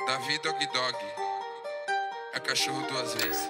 Davi Dog Dog. É cachorro duas vezes.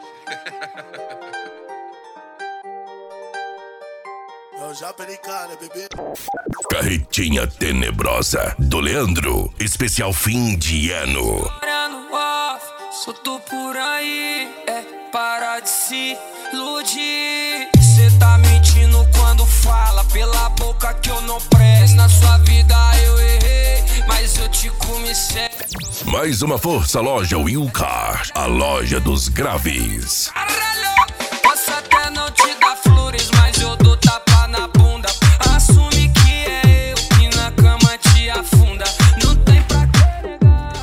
Eu já brincando, bebê. Carretinha Tenebrosa do Leandro. Especial fim de ano. Soltou por aí, para de se iludir. Cê tá mentindo quando fala pela boca que eu não presto. Na sua vida eu errei, mas eu te comi sério. Mais uma força loja Will Car, a loja dos graves. Caralho, posso até não te dar flores, mas eu dou tapa na bunda. Assume que é eu que na cama te afunda. Não tem pra que negar.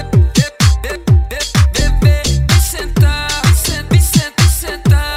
Me sentar, me sentar.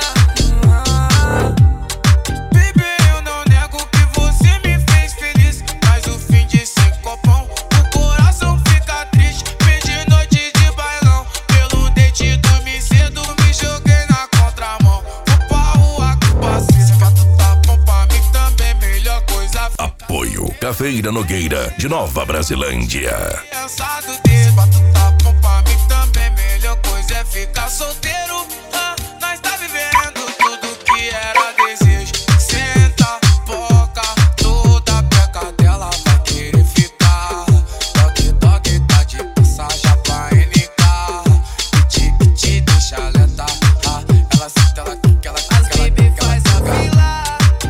Baby, eu não nego que você me fez feliz, mas o fim de sem copão, o coração fica triste. Perdi noite de bailão, pelo dente dormi cedo, me joguei na contramão. Vou pra rua que passei, se fato tá bom pra mim também, melhor coisa. Apoio Cafeira Nogueira de Nova Brasilândia. Cansado desse fato tá bom pra mim também, melhor coisa é ficar solteiro. Nós tá vivendo tudo que era desejo. Senta, boca, toda peca dela vai querer ficar. Dog Dog tá de passagem pra NK. Piti, deixa alerta. Ela senta, ela quica, ela quica, ela quica, ela quica.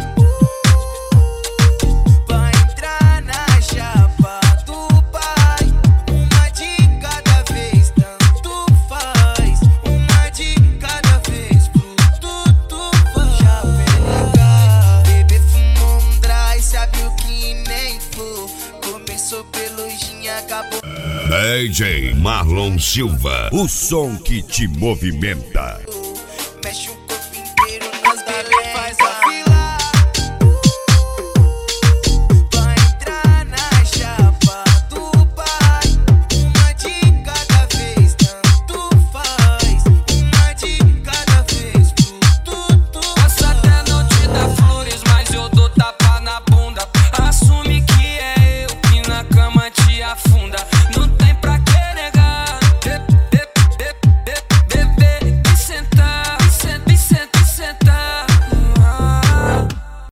Vai entrar na chapa do pai. Uma de cada vez, tanto faz. Uma de cada vez, tudo faz. Já pega, bebê fumou um dry, sabe o que nem for. Começou pelo gin, acabou. DJ Marlon Silva, o som que te movimenta.